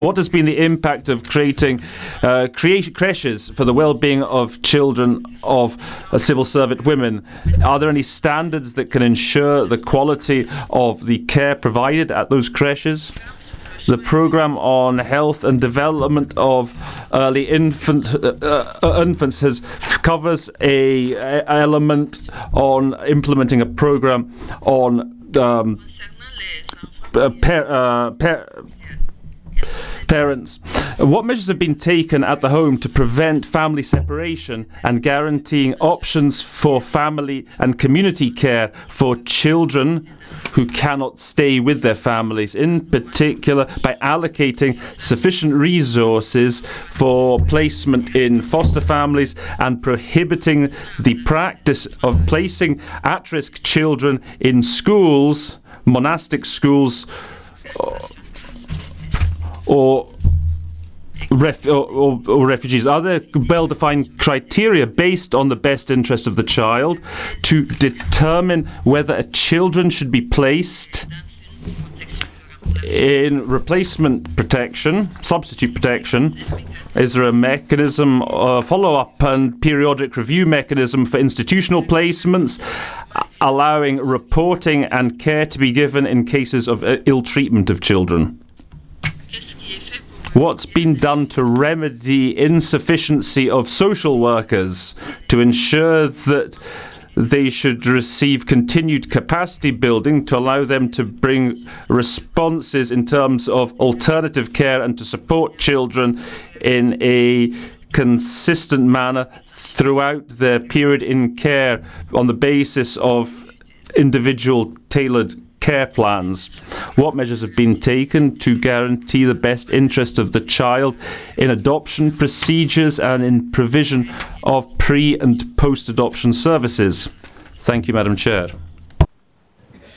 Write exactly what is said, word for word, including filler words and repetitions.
What has been the impact of creating uh, create creches for the well-being of children of uh, civil servant women? Are there any standards that can ensure the quality of the care provided at those creches? The programme on health and development of early infant uh, uh, infants has covers a, a element on implementing a programme on um, uh, par, uh, par, parents. What measures have been taken at the home to prevent family separation and guaranteeing options for family and community care for children who cannot stay with their families, in particular by allocating sufficient resources for placement in foster families and prohibiting the practice of placing at-risk children in schools, monastic schools, or Ref, or, or, or refugees? Are there well-defined criteria based on the best interest of the child to determine whether a children should be placed in replacement protection, substitute protection? Is there a mechanism, a follow-up and periodic review mechanism for institutional placements, allowing reporting and care to be given in cases of ill treatment of children? What's been done to remedy insufficiency of social workers to ensure that they should receive continued capacity building to allow them to bring responses in terms of alternative care and to support children in a consistent manner throughout their period in care on the basis of individual tailored care plans? What measures have been taken to guarantee the best interest of the child in adoption procedures and in provision of pre and post-adoption services? Thank you, Madam Chair.